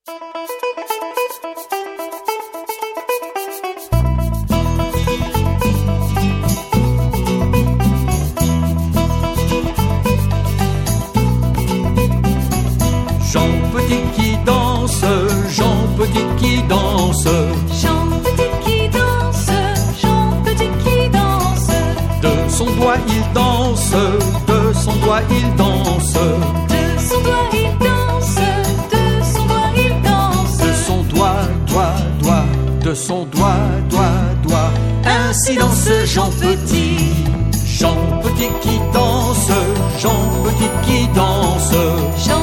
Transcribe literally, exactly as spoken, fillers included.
Jean Petit qui danse, Jean Petit qui danse, Jean Petit qui danse, Jean Petit qui danse. de son doigt il danse, de son doigt il danse, De son doigt il danse, de son doigt il danse. de son doigt, doigt, doigt, de son doigt, doigt, doigt. Ainsi danse Jean Petit, Jean Petit qui danse, Jean Petit qui danse. Jean